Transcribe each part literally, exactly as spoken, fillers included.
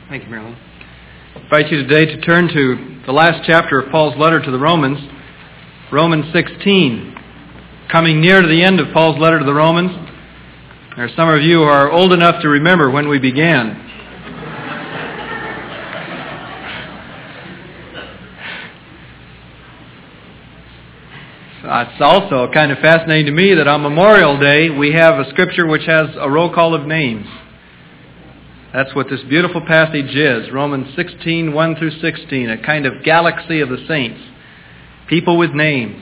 Thank you, Marilyn. I invite you today to turn to the last chapter of Paul's letter to the Romans, Romans sixteen. Coming near to the end of Paul's letter to the Romans, there are some of you who are old enough to remember when we began. It's also kind of fascinating to me that on Memorial Day we have a scripture which has a roll call of names. That's what this beautiful passage is, Romans sixteen, one through sixteen, a kind of galaxy of the saints, people with names.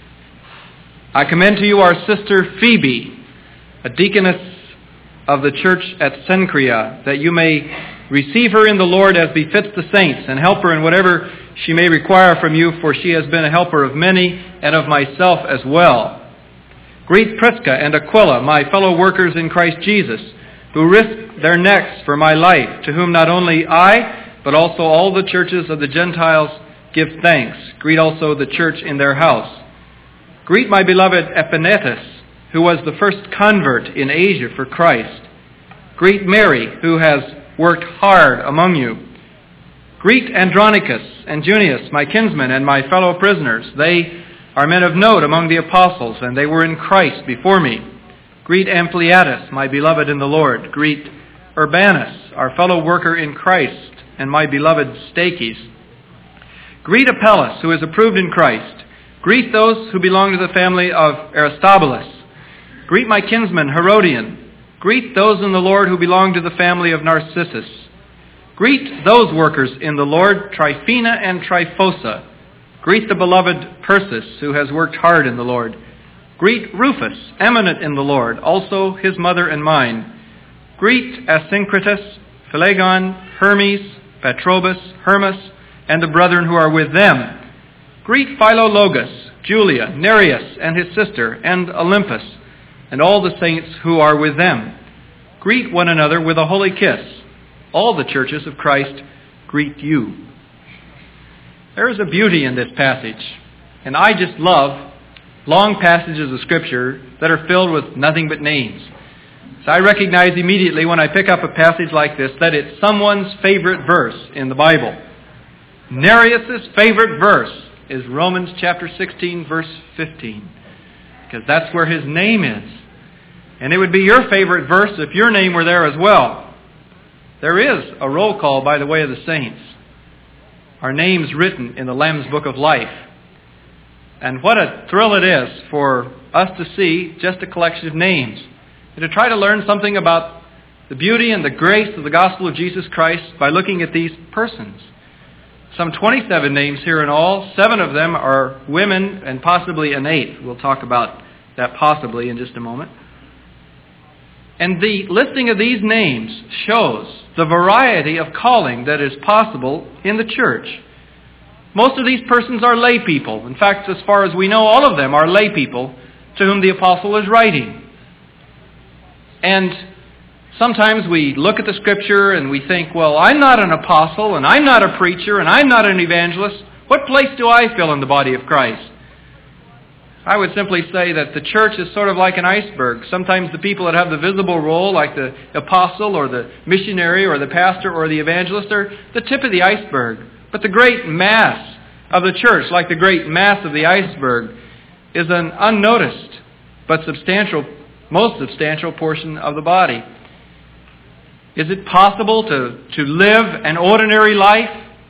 I commend to you our sister Phoebe, a deaconess of the church at Cenchrea, that you may receive her in the Lord as befits the saints, and help her in whatever she may require from you, for she has been a helper of many, and of myself as well. Greet Prisca and Aquila, my fellow workers in Christ Jesus, who risked their necks for my life, to whom not only I, but also all the churches of the Gentiles give thanks. Greet also the church in their house. Greet my beloved Epaenetus, who was the first convert in Asia for Christ. Greet Mary, who has worked hard among you. Greet Andronicus and Junius, my kinsmen and my fellow prisoners. They are men of note among the apostles, and they were in Christ before me. Greet Ampliatus, my beloved in the Lord. Greet Urbanus, our fellow worker in Christ, and my beloved Stachys. Greet Apelles, who is approved in Christ. Greet those who belong to the family of Aristobulus. Greet my kinsman Herodian. Greet those in the Lord who belong to the family of Narcissus. Greet those workers in the Lord, Tryphena and Tryphosa. Greet the beloved Persis, who has worked hard in the Lord. Greet Rufus, eminent in the Lord, also his mother and mine. Greet Asyncritus, Phlegon, Hermes, Patrobas, Hermas, and the brethren who are with them. Greet Philologus, Julia, Nereus and his sister, and Olympus, and all the saints who are with them. Greet one another with a holy kiss. All the churches of Christ greet you. There is a beauty in this passage, and I just love long passages of Scripture that are filled with nothing but names. So I recognize immediately when I pick up a passage like this that it's someone's favorite verse in the Bible. Nereus' favorite verse is Romans chapter sixteen, verse fifteen, because that's where his name is. And it would be your favorite verse if your name were there as well. There is a roll call by the way of the saints. Our names written in the Lamb's Book of Life. And what a thrill it is for us to see just a collection of names, and to try to learn something about the beauty and the grace of the gospel of Jesus Christ by looking at these persons. Some twenty-seven names here in all. Seven of them are women, and possibly an eighth. We'll talk about that possibly in just a moment. And the listing of these names shows the variety of calling that is possible in the church. Most of these persons are lay people. In fact, as far as we know, all of them are lay people to whom the apostle is writing. And sometimes we look at the Scripture and we think, well, I'm not an apostle, and I'm not a preacher, and I'm not an evangelist. What place do I fill in the body of Christ? I would simply say that the church is sort of like an iceberg. Sometimes the people that have the visible role, like the apostle or the missionary or the pastor or the evangelist, are the tip of the iceberg. But the great mass of the church, like the great mass of the iceberg, is an unnoticed but substantial, most substantial portion of the body. Is it possible to, to live an ordinary life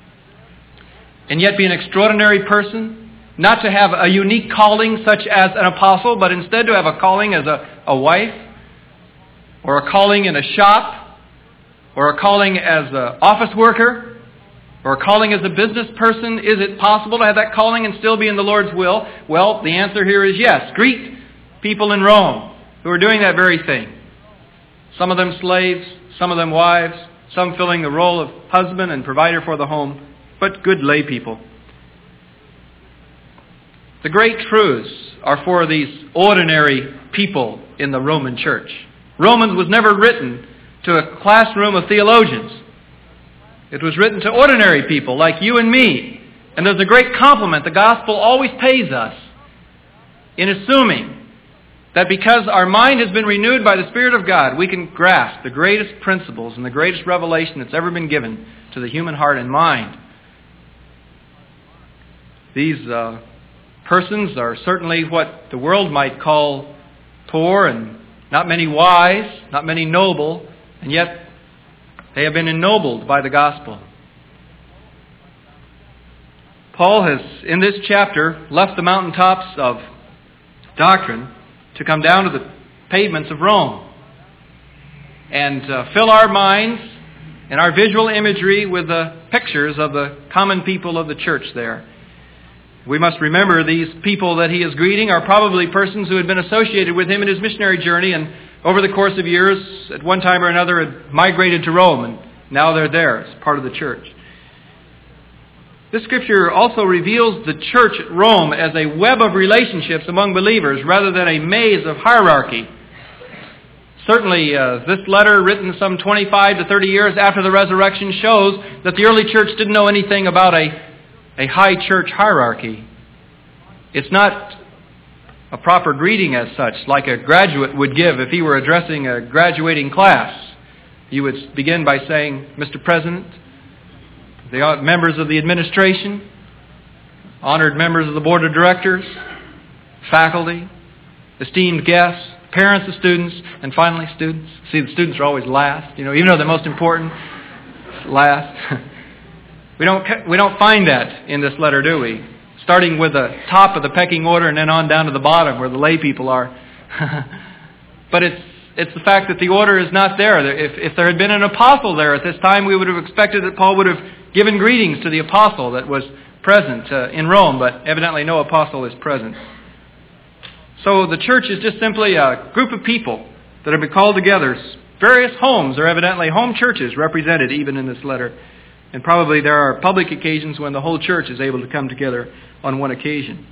and yet be an extraordinary person? Not to have a unique calling such as an apostle, but instead to have a calling as a, a wife, or a calling in a shop, or a calling as an office worker, or a calling as a business person? Is it possible to have that calling and still be in the Lord's will? Well, the answer here is yes. Greet people in Rome who are doing that very thing. Some of them slaves, some of them wives, some filling the role of husband and provider for the home, but good lay people. The great truths are for these ordinary people in the Roman church. Romans was never written to a classroom of theologians. It was written to ordinary people like you and me. And there's a great compliment the gospel always pays us in assuming that because our mind has been renewed by the Spirit of God, we can grasp the greatest principles and the greatest revelation that's ever been given to the human heart and mind. These uh, persons are certainly what the world might call poor and not many wise, not many noble, and yet they have been ennobled by the gospel. Paul has, in this chapter, left the mountaintops of doctrine to come down to the pavements of Rome and uh, fill our minds and our visual imagery with the pictures of the common people of the church there. We must remember these people that he is greeting are probably persons who had been associated with him in his missionary journey and over the course of years, at one time or another, had migrated to Rome, and now they're there as part of the church. This scripture also reveals the church at Rome as a web of relationships among believers rather than a maze of hierarchy. Certainly, uh, this letter, written some twenty-five to thirty years after the resurrection, shows that the early church didn't know anything about a, a high church hierarchy. It's not a proper greeting as such, like a graduate would give if he were addressing a graduating class. You would begin by saying, Mister President, the members of the administration, honored members of the board of directors, faculty, esteemed guests, parents of students, and finally students. See, the students are always last, you know, even though they're most important, last. we don't we don't find that in this letter, do we? Starting with the top of the pecking order and then on down to the bottom where the lay people are. But it's it's the fact that the order is not there. If, if there had been an apostle there at this time, we would have expected that Paul would have given greetings to the apostle that was present uh, in Rome, but evidently no apostle is present. So the church is just simply a group of people that have been called together. Various homes are evidently home churches represented even in this letter. And probably there are public occasions when the whole church is able to come together on one occasion.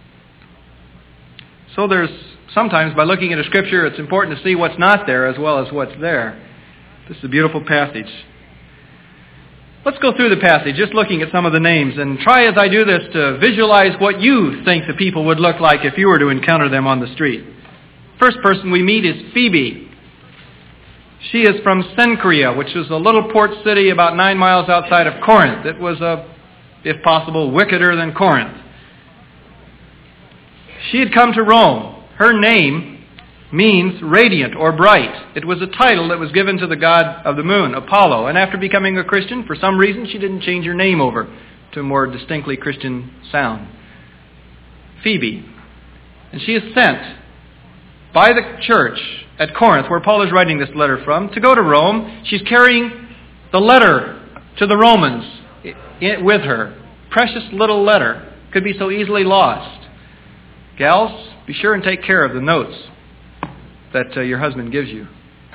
So there's sometimes by looking at a scripture, it's important to see what's not there as well as what's there. This is a beautiful passage. Let's go through the passage, just looking at some of the names, and try as I do this to visualize what you think the people would look like if you were to encounter them on the street. First person we meet is Phoebe. She is from Cenchrea, which is a little port city about nine miles outside of Corinth. It was, a, if possible, wickeder than Corinth. She had come to Rome. Her name means radiant or bright. It was a title that was given to the god of the moon, Apollo. And after becoming a Christian, for some reason, she didn't change her name over to a more distinctly Christian sound. Phoebe. And she is sent by the church at Corinth, where Paul is writing this letter from, to go to Rome. She's carrying the letter to the Romans with her. Precious little letter. Could be so easily lost. Gals, be sure and take care of the notes that uh, your husband gives you.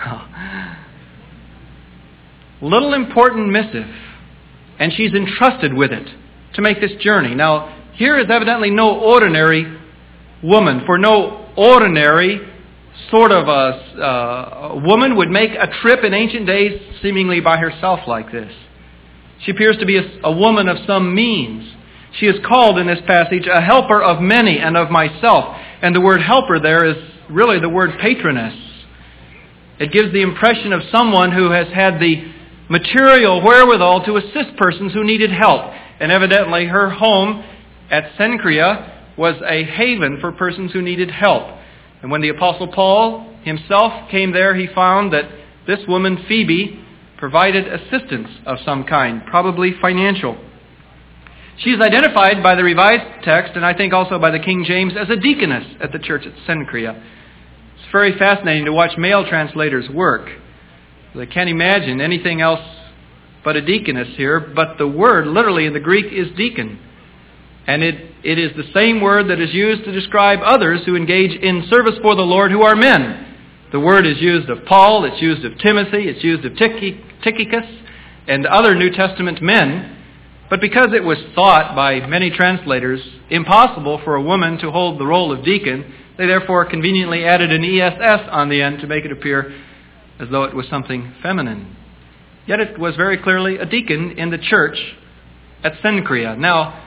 Little important missive, and she's entrusted with it to make this journey. Now, here is evidently no ordinary woman, for no ordinary sort of a, uh, a woman would make a trip in ancient days seemingly by herself like this. She appears to be a, a woman of some means. She is called in this passage a helper of many and of myself. And the word helper there is really the word patroness. It gives the impression of someone who has had the material wherewithal to assist persons who needed help. And evidently her home at Cenchrea was a haven for persons who needed help. And when the Apostle Paul himself came there, he found that this woman, Phoebe, provided assistance of some kind, probably financial. She is identified by the Revised Text, and I think also by the King James, as a deaconess at the church at Cenchrea. It's very fascinating to watch male translators work. They can't imagine anything else but a deaconess here, but the word literally in the Greek is deacon. And it, it is the same word that is used to describe others who engage in service for the Lord who are men. The word is used of Paul, it's used of Timothy, it's used of Tychicus, and other New Testament men. But because it was thought by many translators impossible for a woman to hold the role of deacon, they therefore conveniently added an E S S on the end to make it appear as though it was something feminine. Yet it was very clearly a deacon in the church at Cenchrea. Now,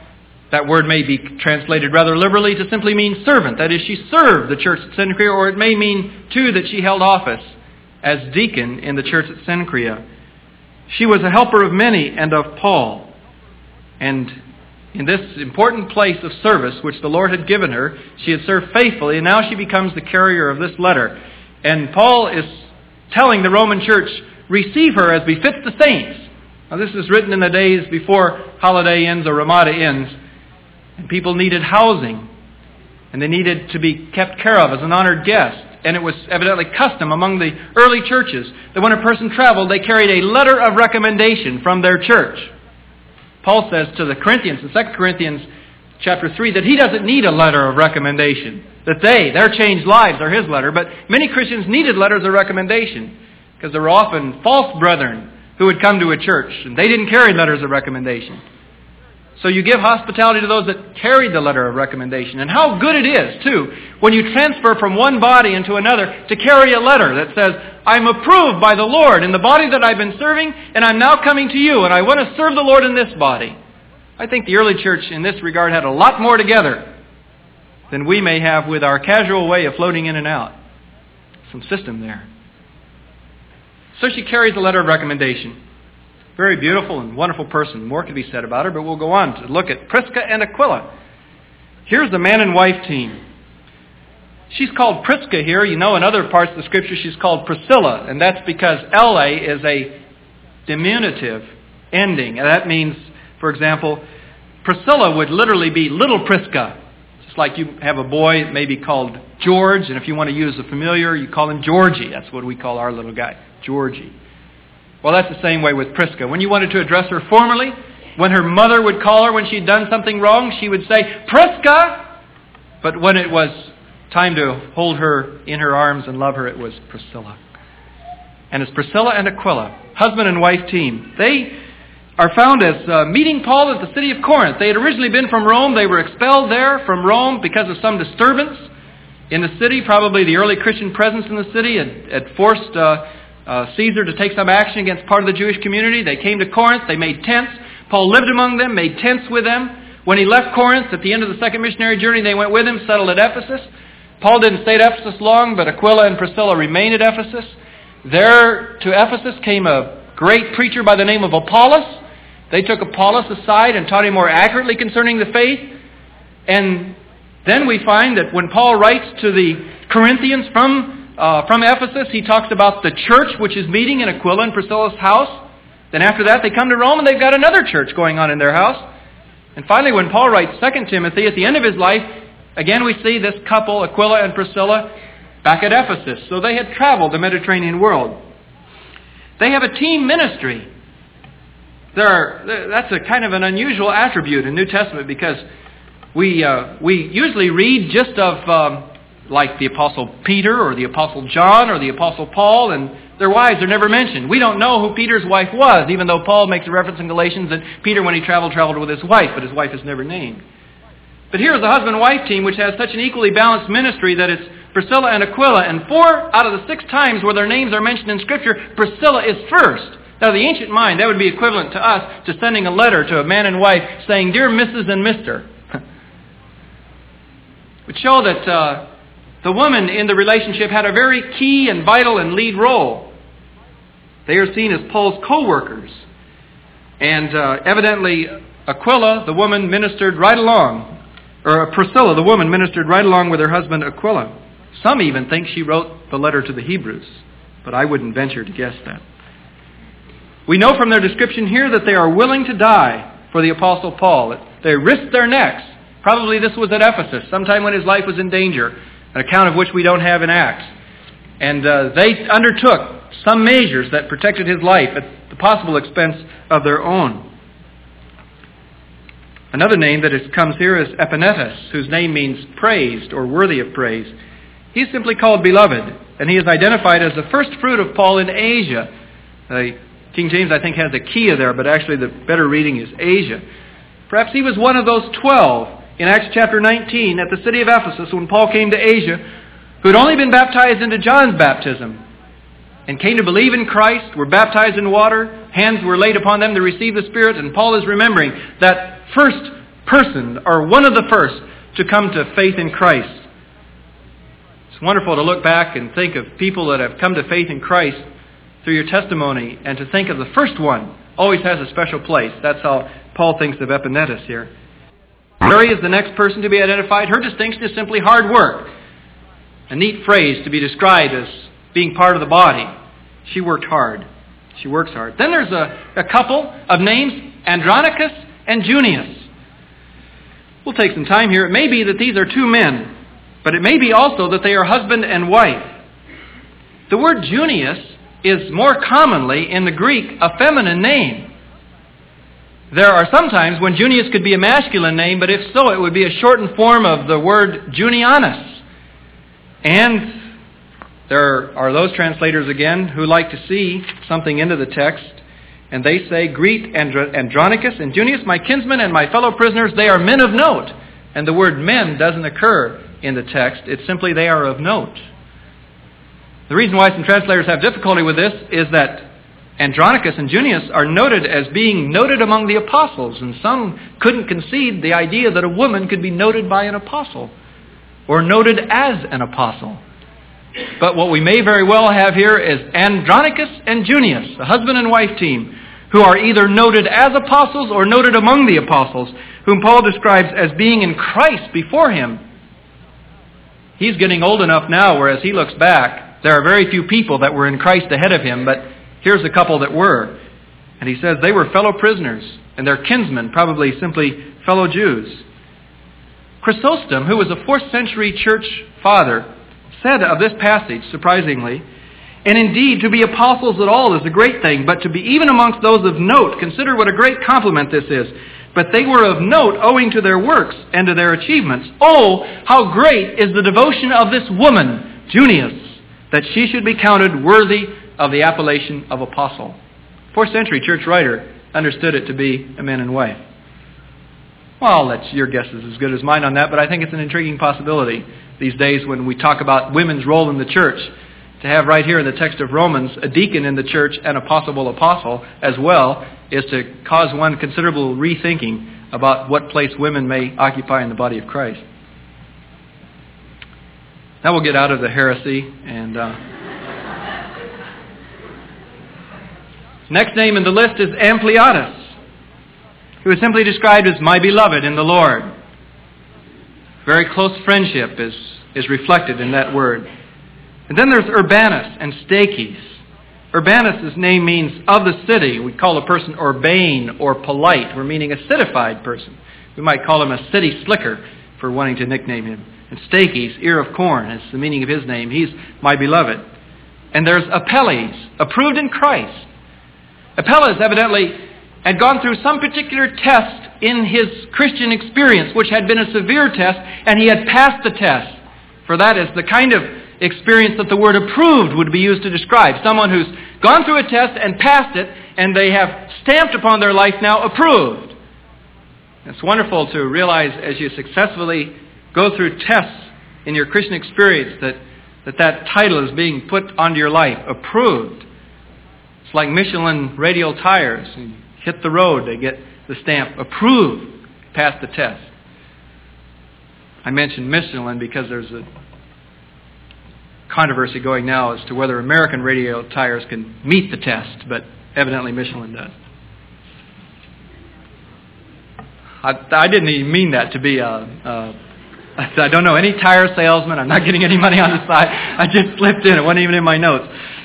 That word may be translated rather liberally to simply mean servant. That is, she served the church at Cenchrea, or it may mean, too, that she held office as deacon in the church at Cenchrea. She was a helper of many and of Paul. And in this important place of service which the Lord had given her, she had served faithfully, and now she becomes the carrier of this letter. And Paul is telling the Roman church, receive her as befits the saints. Now this is written in the days before Holiday Inns or Ramada Inns. And people needed housing. And they needed to be kept care of as an honored guest. And it was evidently custom among the early churches that when a person traveled, they carried a letter of recommendation from their church. Paul says to the Corinthians in Second Corinthians chapter three that he doesn't need a letter of recommendation. That they, their changed lives are his letter. But many Christians needed letters of recommendation because there were often false brethren who would come to a church and they didn't carry letters of recommendation. So you give hospitality to those that carried the letter of recommendation. And how good it is, too, when you transfer from one body into another to carry a letter that says, I'm approved by the Lord in the body that I've been serving, and I'm now coming to you, and I want to serve the Lord in this body. I think the early church in this regard had a lot more together than we may have with our casual way of floating in and out. Some system there. So she carries a letter of recommendation. Very beautiful and wonderful person. More could be said about her, but we'll go on to look at Prisca and Aquila. Here's the man and wife team. She's called Prisca here. You know, in other parts of the Scripture she's called Priscilla, and that's because L A is a diminutive ending. And that means, for example, Priscilla would literally be little Prisca. Just like you have a boy maybe called George, and if you want to use a familiar, you call him Georgie. That's what we call our little guy, Georgie. Well, that's the same way with Prisca. When you wanted to address her formally, when her mother would call her when she'd done something wrong, she would say, Prisca! But when it was time to hold her in her arms and love her, it was Priscilla. And it's Priscilla and Aquila, husband and wife team. They are found as uh, meeting Paul at the city of Corinth. They had originally been from Rome. They were expelled there from Rome because of some disturbance in the city. Probably the early Christian presence in the city had, had forced uh, uh, Caesar to take some action against part of the Jewish community. They came to Corinth. They made tents. Paul lived among them, made tents with them. When he left Corinth at the end of the second missionary journey, they went with him, settled at Ephesus. Paul didn't stay at Ephesus long, but Aquila and Priscilla remained at Ephesus. There to Ephesus came a great preacher by the name of Apollos. They took Apollos aside and taught him more accurately concerning the faith. And then we find that when Paul writes to the Corinthians from uh, from Ephesus, he talks about the church which is meeting in Aquila and Priscilla's house. Then after that, they come to Rome and they've got another church going on in their house. And finally, when Paul writes Second Timothy, at the end of his life, again we see this couple, Aquila and Priscilla, back at Ephesus. So they had traveled the Mediterranean world. They have a team ministry. There are, that's a kind of an unusual attribute in New Testament because we uh, we usually read just of um, like the Apostle Peter or the Apostle John or the Apostle Paul, and their wives are never mentioned. We don't know who Peter's wife was, even though Paul makes a reference in Galatians that Peter, when he traveled, traveled with his wife, but his wife is never named. But here's the husband-wife team, which has such an equally balanced ministry that it's Priscilla and Aquila, and four out of the six times where their names are mentioned in Scripture, Priscilla is first. Now, the ancient mind, that would be equivalent to us to sending a letter to a man and wife saying, Dear Missus and Mister would show that uh, the woman in the relationship had a very key and vital and lead role. They are seen as Paul's co-workers. And uh, evidently, Aquila, the woman, ministered right along. Or Priscilla, the woman, ministered right along with her husband Aquila. Some even think she wrote the letter to the Hebrews, but I wouldn't venture to guess that. We know from their description here that they are willing to die for the Apostle Paul. They risked their necks. Probably this was at Ephesus, sometime when his life was in danger, an account of which we don't have in Acts. And uh, they undertook some measures that protected his life at the possible expense of their own. Another name that is, comes here is Epanetus, whose name means praised or worthy of praise. He's simply called beloved, and he is identified as the first fruit of Paul in Asia. Uh, King James, I think, has Achaia there, but actually the better reading is Asia. Perhaps he was one of those twelve in Acts chapter nineteen at the city of Ephesus when Paul came to Asia, who had only been baptized into John's baptism and came to believe in Christ, were baptized in water, hands were laid upon them to receive the Spirit, and Paul is remembering that first person or one of the first to come to faith in Christ. It's wonderful to look back and think of people that have come to faith in Christ through your testimony, and to think of the first one always has a special place. That's how Paul thinks of Epaenetus here. Mary is the next person to be identified. Her distinction is simply hard work. A neat phrase to be described as being part of the body. She worked hard. She works hard. Then there's a, a couple of names, Andronicus and Junius. We'll take some time here. It may be that these are two men, but it may be also that they are husband and wife. The word Junius is more commonly in the Greek a feminine name. There are sometimes when Junius could be a masculine name, but if so, it would be a shortened form of the word Junianus. And there are those translators again who like to see something into the text, and they say, "Greet Andronicus and Junius, my kinsmen and my fellow prisoners, they are men of note." And the word men doesn't occur in the text. It's simply they are of note. The reason why some translators have difficulty with this is that Andronicus and Junius are noted as being noted among the apostles, and some couldn't concede the idea that a woman could be noted by an apostle or noted as an apostle. But what we may very well have here is Andronicus and Junius, the husband and wife team, who are either noted as apostles or noted among the apostles, whom Paul describes as being in Christ before him. He's getting old enough now where as he looks back, there are very few people that were in Christ ahead of him, but here's a couple that were. And he says they were fellow prisoners, and their kinsmen, probably simply fellow Jews. Chrysostom, who was a fourth century church father, said of this passage, surprisingly, "And indeed, to be apostles at all is a great thing, but to be even amongst those of note, consider what a great compliment this is. But they were of note owing to their works and to their achievements. Oh, how great is the devotion of this woman, Junius, that she should be counted worthy of the appellation of apostle." Fourth century church writer understood it to be a man and wife. Well, that's your guess is as good as mine on that, but I think it's an intriguing possibility these days when we talk about women's role in the church. To have right here in the text of Romans a deacon in the church and a possible apostle as well is to cause one considerable rethinking about what place women may occupy in the body of Christ. Now we'll get out of the heresy and... Uh, next name in the list is Ampliatus, who is simply described as my beloved in the Lord. Very close friendship is, is reflected in that word. And then there's Urbanus and Stachys. Urbanus' name means of the city. We call a person urbane or polite. We're meaning a citified person. We might call him a city slicker for wanting to nickname him. And Stachys, ear of corn, is the meaning of his name. He's my beloved. And there's Apelles, approved in Christ. Apelles evidently had gone through some particular test in his Christian experience, which had been a severe test, and he had passed the test. For that is the kind of experience that the word approved would be used to describe. Someone who's gone through a test and passed it, and they have stamped upon their life now approved. It's wonderful to realize as you successfully go through tests in your Christian experience that that, that title is being put onto your life, approved. It's like Michelin radial tires. You hit the road, they get the stamp, approved, pass the test. I mentioned Michelin because there's a controversy going now as to whether American radial tires can meet the test, but evidently Michelin does. I, I didn't even mean that to be a, a... I don't know any tire salesman. I'm not getting any money on the side. I just slipped in. It wasn't even in my notes.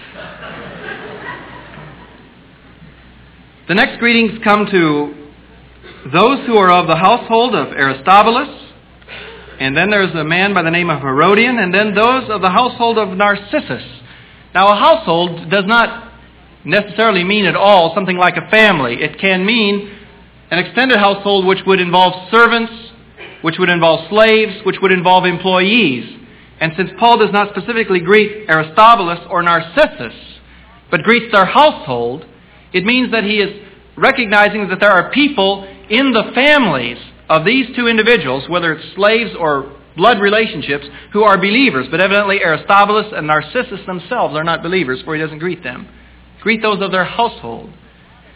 The next greetings come to those who are of the household of Aristobulus, and then there's a man by the name of Herodian, and then those of the household of Narcissus. Now, a household does not necessarily mean at all something like a family. It can mean an extended household which would involve servants, which would involve slaves, which would involve employees. And since Paul does not specifically greet Aristobulus or Narcissus, but greets their household, it means that he is recognizing that there are people in the families of these two individuals, whether it's slaves or blood relationships, who are believers. But evidently Aristobulus and Narcissus themselves are not believers, for he doesn't greet them. Greet those of their household.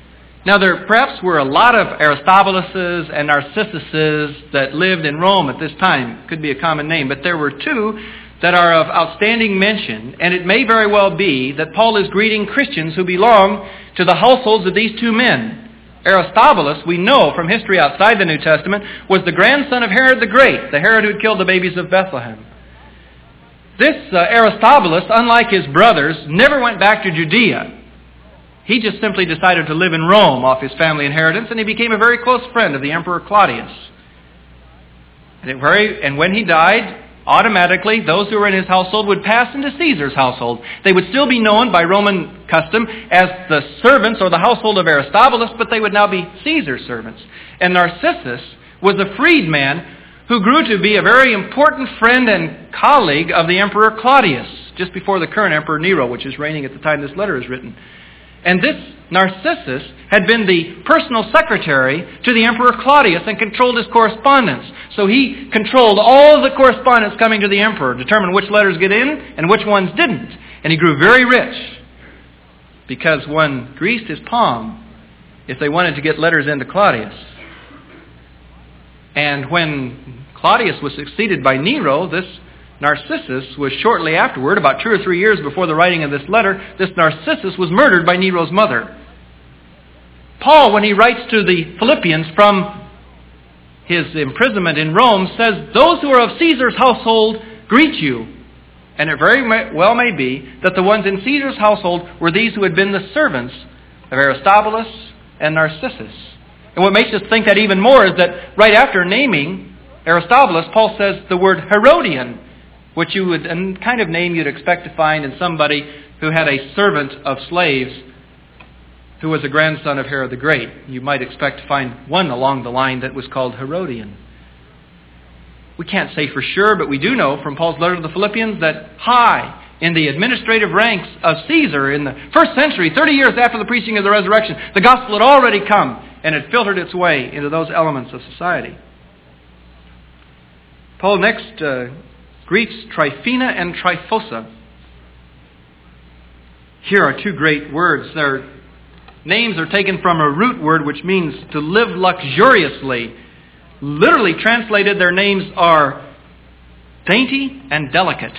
Now, there perhaps were a lot of Aristobuluses and Narcissuses that lived in Rome at this time. Could be a common name. But there were two that are of outstanding mention. And it may very well be that Paul is greeting Christians who belong to the households of these two men. Aristobulus, we know from history outside the New Testament, was the grandson of Herod the Great, the Herod who had killed the babies of Bethlehem. This uh, Aristobulus, unlike his brothers, never went back to Judea. He just simply decided to live in Rome off his family inheritance, and he became a very close friend of the Emperor Claudius. And, it very, and when he died, automatically those who were in his household would pass into Caesar's household. They would still be known by Roman custom as the servants or the household of Aristobulus, but they would now be Caesar's servants. And Narcissus was a freedman who grew to be a very important friend and colleague of the Emperor Claudius, just before the current Emperor Nero, which is reigning at the time this letter is written. And this Narcissus had been the personal secretary to the Emperor Claudius and controlled his correspondence. So he controlled all of the correspondence coming to the emperor, determined which letters get in and which ones didn't. And he grew very rich because one greased his palm if they wanted to get letters into Claudius. And when Claudius was succeeded by Nero, this Narcissus was shortly afterward, about two or three years before the writing of this letter, this Narcissus was murdered by Nero's mother. Paul, when he writes to the Philippians from his imprisonment in Rome, says, "Those who are of Caesar's household greet you." And it very well may be that the ones in Caesar's household were these who had been the servants of Aristobulus and Narcissus. And what makes us think that even more is that right after naming Aristobulus, Paul says the word Herodian, which you would, a kind of name you'd expect to find in somebody who had a servant of slaves who was a grandson of Herod the Great. You might expect to find one along the line that was called Herodian. We can't say for sure, but we do know from Paul's letter to the Philippians that high in the administrative ranks of Caesar in the first century, thirty years after the preaching of the resurrection, the gospel had already come and had filtered its way into those elements of society. Paul next uh, greets Tryphena and Tryphosa. Here are two great words. Their names are taken from a root word which means to live luxuriously. Literally translated, their names are dainty and delicate.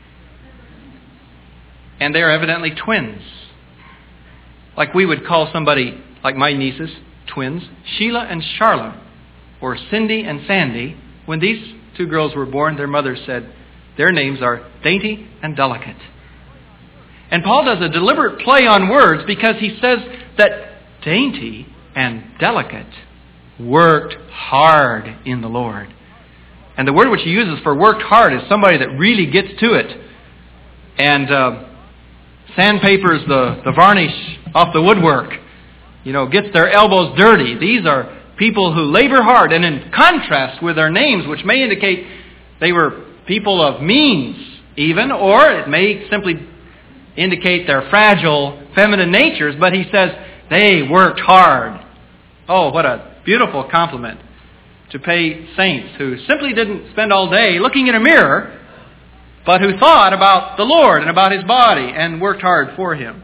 And they are evidently twins. Like we would call somebody, like my nieces, twins, Sheila and Charla, or Cindy and Sandy. When these two girls were born, their mother said, their names are dainty and delicate. And Paul does a deliberate play on words because he says that dainty and delicate worked hard in the Lord. And the word which he uses for worked hard is somebody that really gets to it and uh, sandpapers the, the varnish off the woodwork, you know, gets their elbows dirty. These are people who labor hard, and in contrast with their names, which may indicate they were people of means even, or it may simply indicate their fragile feminine natures, but he says they worked hard. Oh, what a beautiful compliment to pay saints who simply didn't spend all day looking in a mirror, but who thought about the Lord and about His body and worked hard for Him.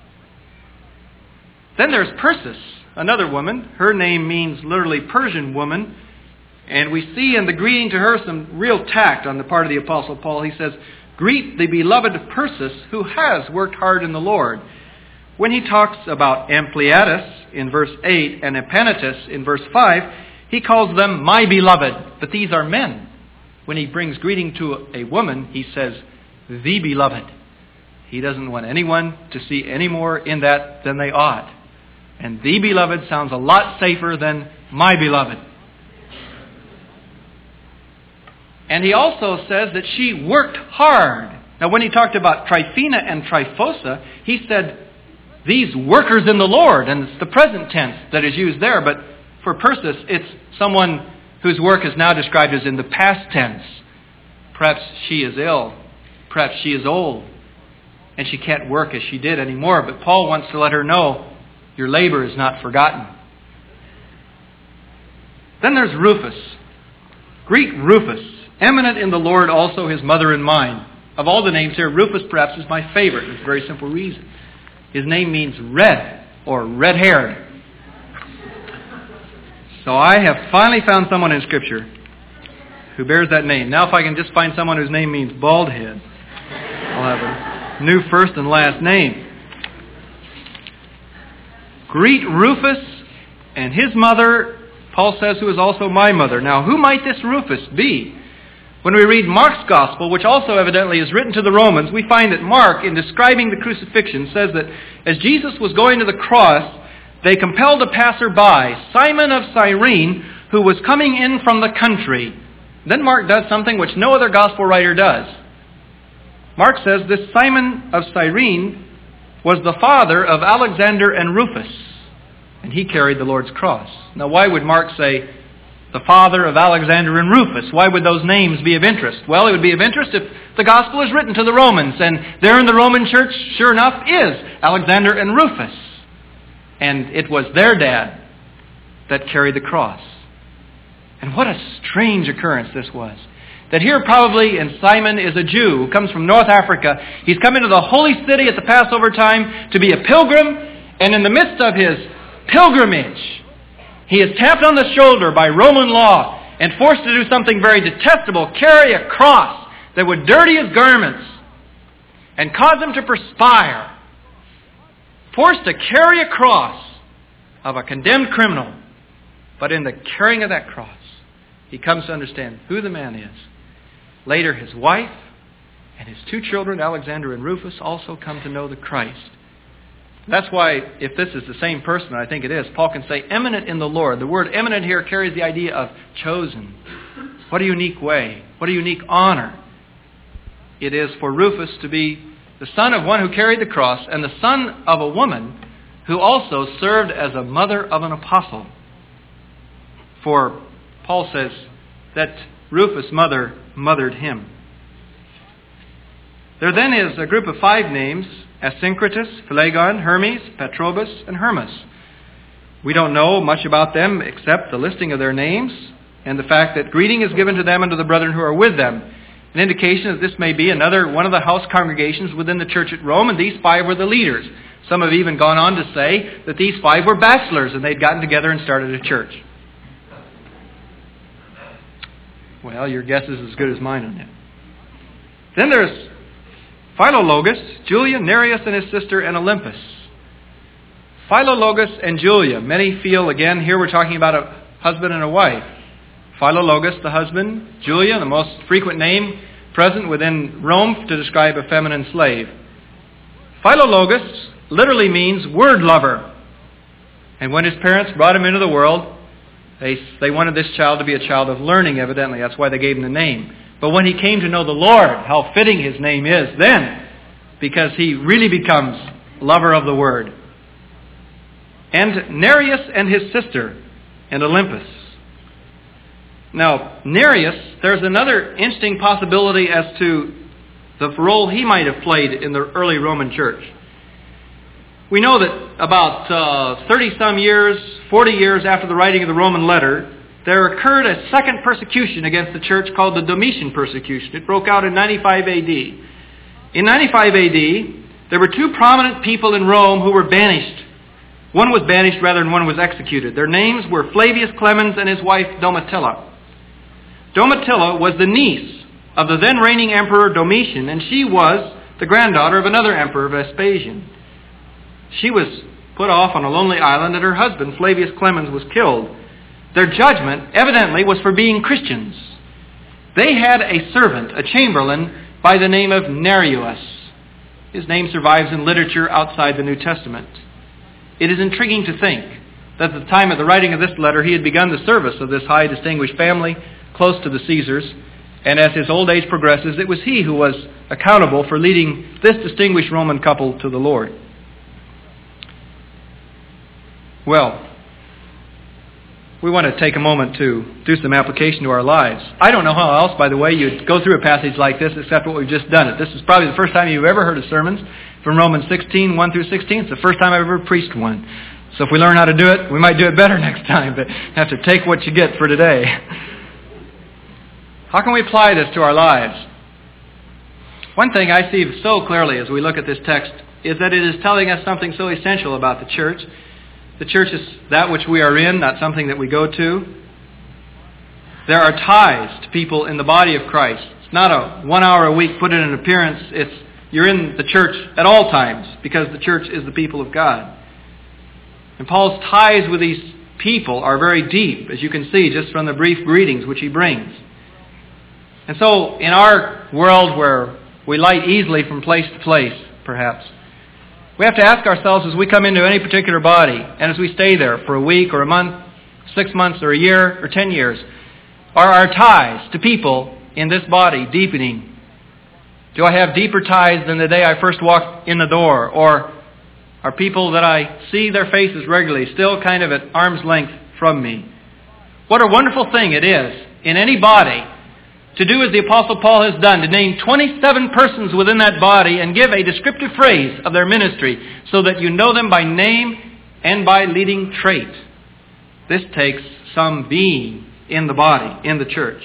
Then there's Persis, another woman. Her name means literally Persian woman. And we see in the greeting to her some real tact on the part of the Apostle Paul. He says, "Greet the beloved Persis who has worked hard in the Lord." When he talks about Ampliatus in verse eight and Epanetus in verse five, he calls them my beloved, but these are men. When he brings greeting to a woman, he says, the beloved. He doesn't want anyone to see any more in that than they ought. And the beloved sounds a lot safer than my beloved. And he also says that she worked hard. Now when he talked about Tryphena and Tryphosa, he said, these workers in the Lord. And it's the present tense that is used there. But for Persis, it's someone whose work is now described as in the past tense. Perhaps she is ill. Perhaps she is old. And she can't work as she did anymore. But Paul wants to let her know, your labor is not forgotten. Then there's Rufus. Greet Rufus, eminent in the Lord, also his mother and mine. Of all the names here, Rufus perhaps is my favorite. It's a very simple reason. His name means red or red-haired. So I have finally found someone in Scripture who bears that name. Now if I can just find someone whose name means bald head, I'll have a new first and last name. Greet Rufus and his mother, Paul says, who is also my mother. Now, who might this Rufus be? When we read Mark's Gospel, which also evidently is written to the Romans, we find that Mark, in describing the crucifixion, says that as Jesus was going to the cross, they compelled a passerby, Simon of Cyrene, who was coming in from the country. Then Mark does something which no other Gospel writer does. Mark says this Simon of Cyrene was the father of Alexander and Rufus, and he carried the Lord's cross. Now, why would Mark say the father of Alexander and Rufus? Why would those names be of interest? Well, it would be of interest if the Gospel is written to the Romans, and there in the Roman church, sure enough, is Alexander and Rufus. And it was their dad that carried the cross. And what a strange occurrence this was. That here probably, and Simon is a Jew who comes from North Africa. He's come into the holy city at the Passover time to be a pilgrim. And in the midst of his pilgrimage, he is tapped on the shoulder by Roman law and forced to do something very detestable, carry a cross that would dirty his garments and cause him to perspire. Forced to carry a cross of a condemned criminal. But in the carrying of that cross, he comes to understand who the man is. Later, his wife and his two children, Alexander and Rufus, also come to know the Christ. That's why, if this is the same person, I think it is, Paul can say eminent in the Lord. The word eminent here carries the idea of chosen. What a unique way. What a unique honor it is for Rufus to be the son of one who carried the cross and the son of a woman who also served as a mother of an apostle. For Paul says that Rufus' mother mothered him. There then is a group of five names: Asyncritus, Philegon, Hermes, Patrobas, and Hermas. We don't know much about them except the listing of their names and the fact that greeting is given to them and to the brethren who are with them. An indication that this may be another one of the house congregations within the church at Rome, and these five were the leaders. Some have even gone on to say that these five were bachelors and they'd gotten together and started a church. Well, your guess is as good as mine on that. Then there's Philologus, Julia, Nereus and his sister, and Olympus. Philologus and Julia. Many feel, again, here we're talking about a husband and a wife. Philologus, the husband. Julia, the most frequent name present within Rome to describe a feminine slave. Philologus literally means word lover. And when his parents brought him into the world, they, they wanted this child to be a child of learning, evidently. That's why they gave him the name. But when he came to know the Lord, how fitting his name is then, because he really becomes lover of the Word. And Nereus and his sister, and Olympus. Now, Nereus, there's another interesting possibility as to the role he might have played in the early Roman church. We know that about uh, thirty-some years, forty years after the writing of the Roman letter, there occurred a second persecution against the church called the Domitian persecution. It broke out in ninety-five A D. In ninety-five A D, there were two prominent people in Rome who were banished. One was banished rather than one was executed. Their names were Flavius Clemens and his wife Domitilla. Domitilla was the niece of the then reigning emperor Domitian, and she was the granddaughter of another emperor, Vespasian. She was put off on a lonely island, and her husband, Flavius Clemens, was killed. Their judgment, evidently, was for being Christians. They had a servant, a chamberlain, by the name of Nereus. His name survives in literature outside the New Testament. It is intriguing to think that at the time of the writing of this letter, he had begun the service of this high distinguished family close to the Caesars, and as his old age progresses, it was he who was accountable for leading this distinguished Roman couple to the Lord. Well, we want to take a moment to do some application to our lives. I don't know how else, by the way, you'd go through a passage like this except what we've just done it. This is probably the first time you've ever heard of sermons from Romans sixteen, one through sixteen. It's the first time I've ever preached one. So if we learn how to do it, we might do it better next time, but have to take what you get for today. How can we apply this to our lives? One thing I see so clearly as we look at this text is that it is telling us something so essential about the church. The church is that which we are in, not something that we go to. There are ties to people in the body of Christ. It's not a one hour a week put in an appearance. It's you're in the church at all times because the church is the people of God. And Paul's ties with these people are very deep, as you can see just from the brief greetings which he brings. And so in our world where we light easily from place to place, perhaps, we have to ask ourselves as we come into any particular body and as we stay there for a week or a month, six months or a year or ten years, are our ties to people in this body deepening? Do I have deeper ties than the day I first walked in the door? Or are people that I see their faces regularly still kind of at arm's length from me? What a wonderful thing it is in any body to do as the Apostle Paul has done, to name twenty-seven persons within that body and give a descriptive phrase of their ministry so that you know them by name and by leading trait. This takes some being in the body, in the church.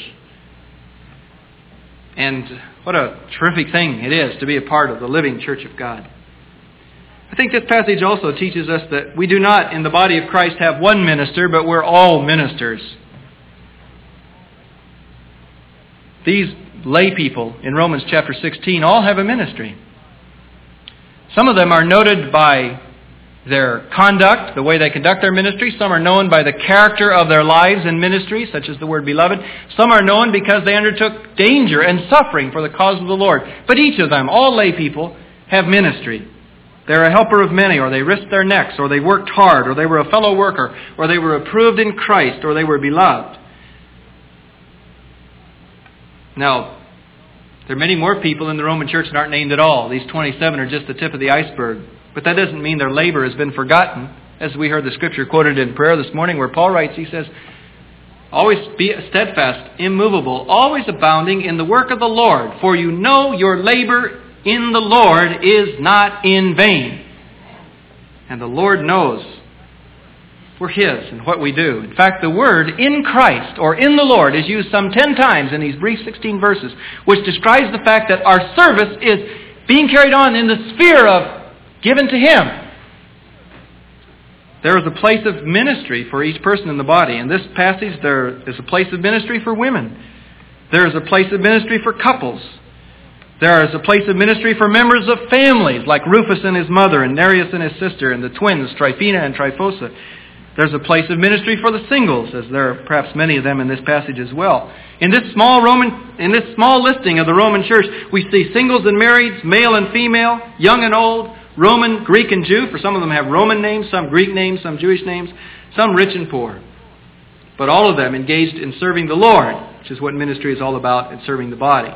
And what a terrific thing it is to be a part of the living church of God. I think this passage also teaches us that we do not, in the body of Christ, have one minister, but we're all ministers. These lay people in Romans chapter sixteen all have a ministry. Some of them are noted by their conduct, the way they conduct their ministry. Some are known by the character of their lives in ministry, such as the word beloved. Some are known because they undertook danger and suffering for the cause of the Lord. But each of them, all lay people, have ministry. They're a helper of many, or they risked their necks, or they worked hard, or they were a fellow worker, or they were approved in Christ, or they were beloved. Now, there are many more people in the Roman church that aren't named at all. These twenty-seven are just the tip of the iceberg. But that doesn't mean their labor has been forgotten. As we heard the scripture quoted in prayer this morning where Paul writes, he says, always be steadfast, immovable, always abounding in the work of the Lord. For you know your labor in the Lord is not in vain. And the Lord knows we're His and what we do. In fact, the word in Christ or in the Lord is used some ten times in these brief sixteen verses, which describes the fact that our service is being carried on in the sphere of given to Him. There is a place of ministry for each person in the body. In this passage, there is a place of ministry for women. There is a place of ministry for couples. There is a place of ministry for members of families, like Rufus and his mother, and Nereus and his sister, and the twins, Tryphena and Tryphosa. There's a place of ministry for the singles, as there are perhaps many of them in this passage as well. In this small Roman, in this small listing of the Roman church, we see singles and marrieds, male and female, young and old, Roman, Greek, and Jew. For some of them have Roman names, some Greek names, some Jewish names, some rich and poor. But all of them engaged in serving the Lord, which is what ministry is all about, in serving the body.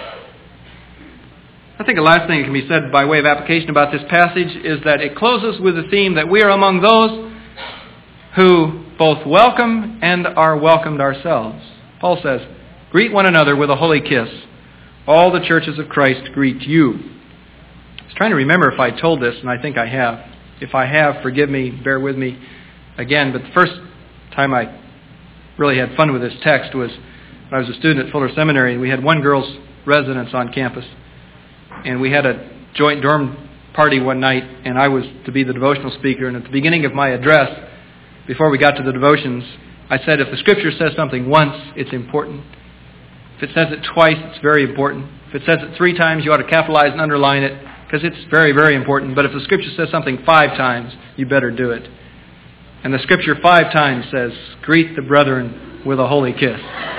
I think the last thing that can be said by way of application about this passage is that it closes with the theme that we are among those who both welcome and are welcomed ourselves. Paul says, greet one another with a holy kiss. All the churches of Christ greet you. I was trying to remember if I told this, and I think I have. If I have, forgive me, bear with me again. But the first time I really had fun with this text was when I was a student at Fuller Seminary, and we had one girl's residence on campus. And we had a joint dorm party one night, and I was to be the devotional speaker. And at the beginning of my address, before we got to the devotions, I said, if the Scripture says something once, it's important. If it says it twice, it's very important. If it says it three times, you ought to capitalize and underline it, because it's very, very important. But if the Scripture says something five times, you better do it. And the Scripture five times says, greet the brethren with a holy kiss.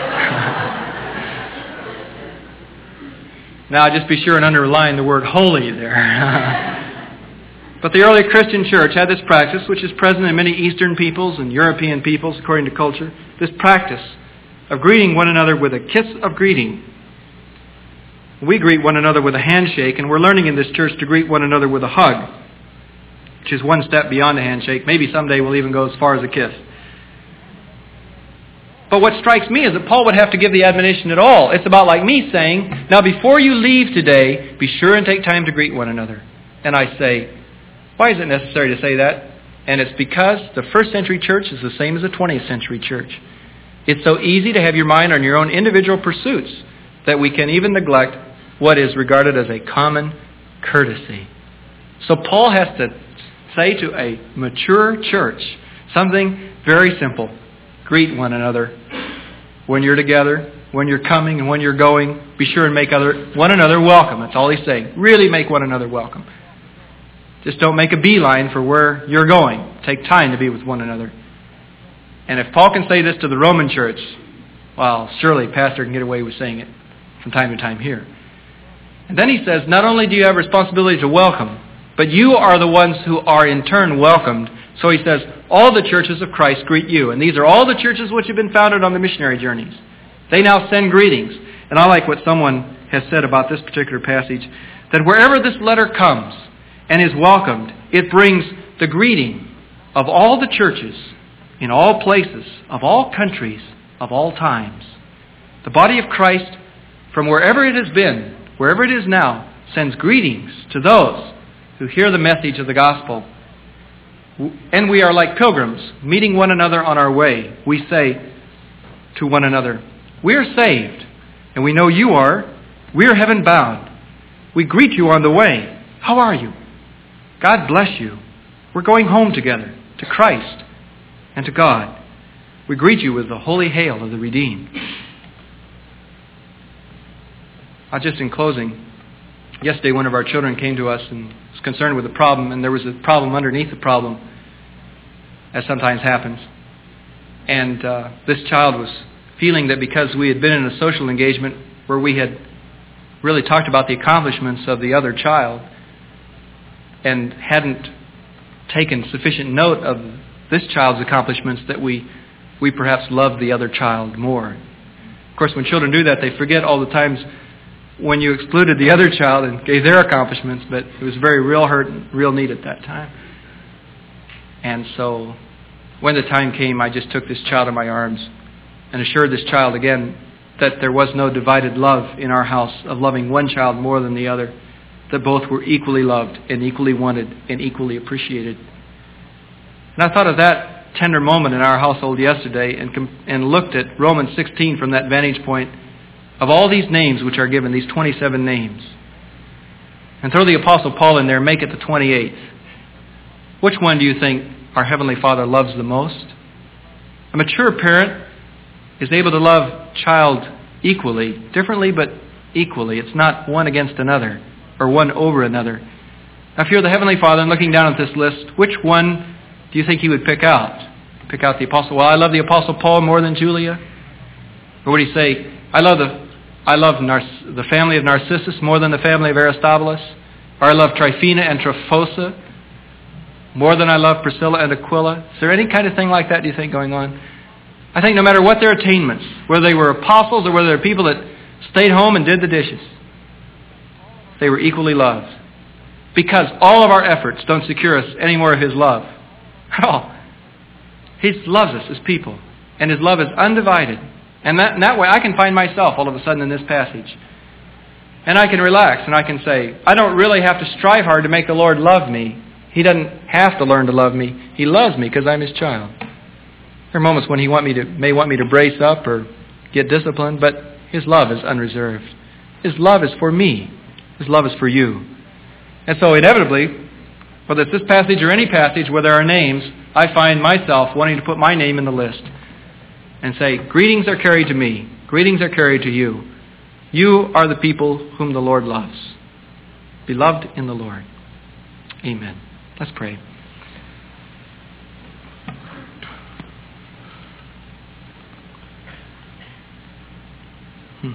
Now, just be sure and underline the word holy there. But the early Christian church had this practice, which is present in many Eastern peoples and European peoples, according to culture, this practice of greeting one another with a kiss of greeting. We greet one another with a handshake, and we're learning in this church to greet one another with a hug, which is one step beyond a handshake. Maybe someday we'll even go as far as a kiss. But what strikes me is that Paul would have to give the admonition at all. It's about like me saying, now before you leave today, be sure and take time to greet one another. And I say, why is it necessary to say that? And it's because the first century church is the same as the twentieth century church. It's so easy to have your mind on your own individual pursuits that we can even neglect what is regarded as a common courtesy. So Paul has to say to a mature church something very simple. Greet one another when you're together, when you're coming and when you're going. Be sure and make other one another welcome. That's all he's saying. Really make one another welcome. Just don't make a beeline for where you're going. Take time to be with one another. And if Paul can say this to the Roman church, well, surely pastor can get away with saying it from time to time here. And then he says, not only do you have responsibility to welcome, but you are the ones who are in turn welcomed. So he says, all the churches of Christ greet you. And these are all the churches which have been founded on the missionary journeys. They now send greetings. And I like what someone has said about this particular passage, that wherever this letter comes and is welcomed, it brings the greeting of all the churches in all places, of all countries, of all times. The body of Christ, from wherever it has been, wherever it is now, sends greetings to those who hear the message of the gospel. And we are like pilgrims, meeting one another on our way. We say to one another, we are saved, and we know you are. We are heaven bound. We greet you on the way. How are you? God bless you. We're going home together, to Christ and to God. We greet you with the holy hail of the redeemed. Uh, just in closing, yesterday one of our children came to us and was concerned with a problem, and there was a problem underneath the problem, as sometimes happens. And uh, this child was feeling that because we had been in a social engagement where we had really talked about the accomplishments of the other child and hadn't taken sufficient note of this child's accomplishments, that we, we perhaps loved the other child more. Of course, when children do that, they forget all the times when you excluded the other child and gave their accomplishments, but it was very real hurt and real need at that time. And so when the time came, I just took this child in my arms and assured this child again that there was no divided love in our house, of loving one child more than the other, that both were equally loved and equally wanted and equally appreciated. And I thought of that tender moment in our household yesterday and, and looked at Romans sixteen from that vantage point of all these names which are given, these twenty-seven names. And throw the Apostle Paul in there, make it the twenty-eighth. Which one do you think our Heavenly Father loves the most? A mature parent is able to love child equally, differently but equally. It's not one against another or one over another. Now, if you're the Heavenly Father and looking down at this list, which one do you think He would pick out? Pick out the Apostle. Well, I love the Apostle Paul more than Julia. Or would He say, I love the I love Nar- the family of Narcissus more than the family of Aristobulus? Or I love Tryphena and Tryphosa more than I love Priscilla and Aquila? Is there any kind of thing like that, do you think, going on? I think no matter what their attainments, whether they were apostles or whether they're people that stayed home and did the dishes, they were equally loved. Because all of our efforts don't secure us any more of His love. At all. He loves us as people. And His love is undivided. And that, in that way I can find myself all of a sudden in this passage. And I can relax and I can say, I don't really have to strive hard to make the Lord love me. He doesn't have to learn to love me. He loves me because I'm His child. There are moments when He want me to, may want me to brace up or get disciplined, but His love is unreserved. His love is for me. His love is for you. And so inevitably, whether it's this passage or any passage where there are names, I find myself wanting to put my name in the list and say, greetings are carried to me. Greetings are carried to you. You are the people whom the Lord loves. Beloved in the Lord. Amen. Let's pray. Hmm.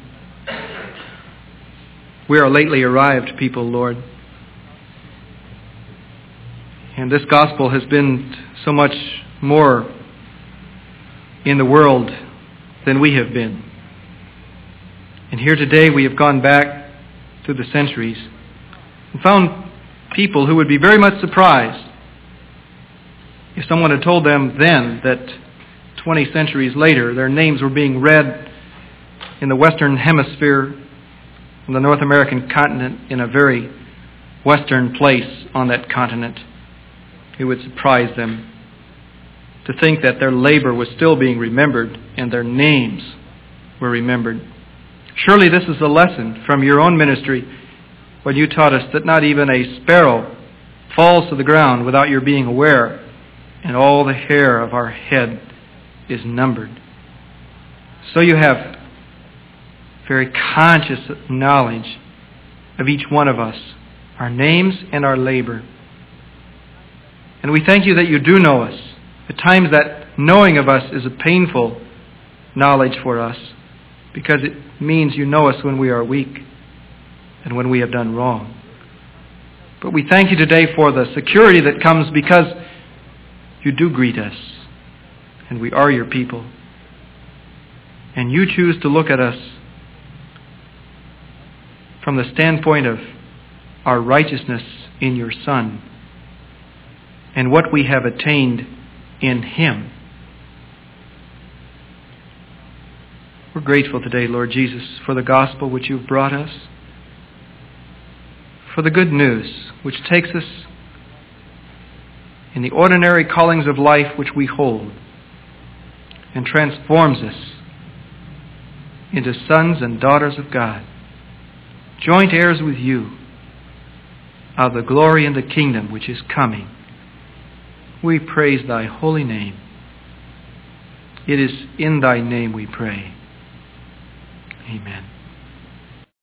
We are lately arrived people, Lord. And this gospel has been so much more in the world than we have been. And here today we have gone back through the centuries and found people who would be very much surprised if someone had told them then that twenty centuries later their names were being read in the Western Hemisphere, on the North American continent, in a very Western place on that continent. It would surprise them to think that their labor was still being remembered and their names were remembered. Surely this is a lesson from your own ministry when you taught us that not even a sparrow falls to the ground without your being aware, and all the hair of our head is numbered. So you have very conscious knowledge of each one of us, our names and our labor. And we thank you that you do know us. At times that knowing of us is a painful knowledge for us, because it means you know us when we are weak and when we have done wrong. But we thank you today for the security that comes because you do greet us, and we are your people. And you choose to look at us from the standpoint of our righteousness in your Son and what we have attained in Him. We're grateful today, Lord Jesus, for the gospel which you've brought us, for the good news which takes us in the ordinary callings of life which we hold and transforms us into sons and daughters of God, joint heirs with you of the glory and the kingdom which is coming. We praise thy holy name. It is in thy name we pray. Amen.